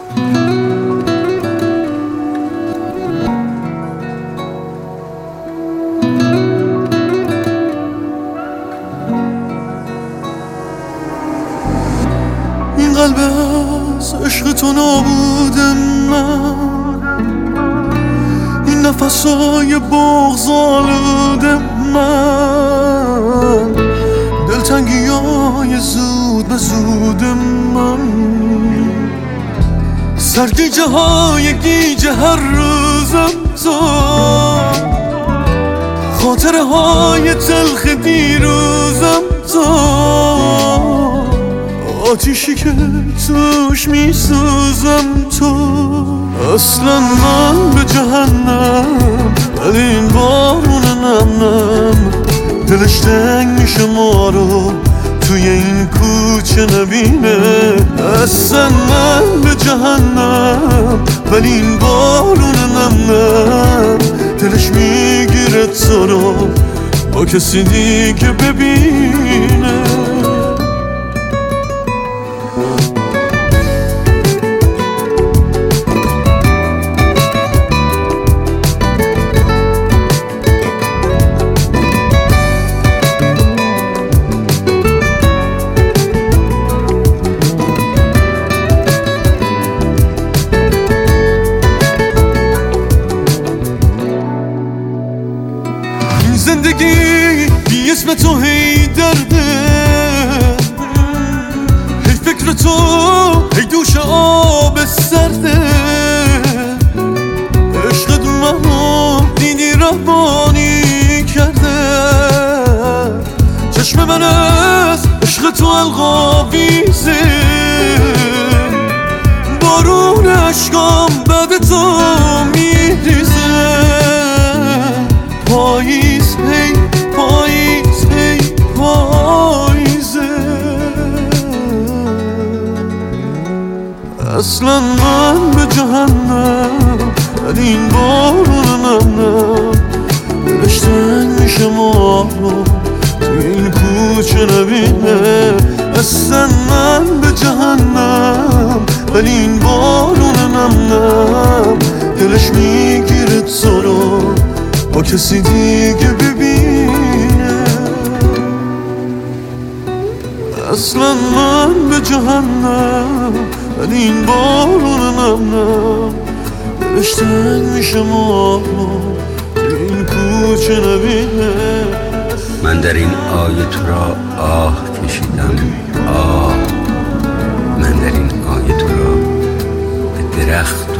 این قلب از عشق تو نابود من، این نفسای بغض آلود من، دلتنگی های زود به زود من، سرگیجه های گیجه هر روزم تو، خاطره های تلخ دیروزم تو، آتیشی که توش میسوزم تو. اصلا من به جهنم ولی این بارون نم نم دلش تنگ میشه ما رو توی این کوچه نبینه. اصلا من به جهنم ولی این بارون نم نم دلش میگیره تو رو با کسی دیگه ببینه. زندگی بی اسم تو هی درده، هی فکر تو هی دوش آب سرده، عشقت منو دیدی روانی کرده، چشم من از عشق تو القاویزه، بارون عشقام بعد تو میریزه. پاییز هی پاییز هی پاییزه. اصلا من به جهنم ولی این بارون نم نم دلش تنگ میشه ما رو توی این کوچه نبینه. اصلا من به جهنم ولی این بارون نم نم دلش میگیره تو رو با کسی دیگه ببینه. اصلا من به جهنم ولی این بارون نم نم دلش تنگ میشه ما رو این کوچه نبینه. من در این آیه تو را آه کشیدم آه، من در این آیه تو را به درخت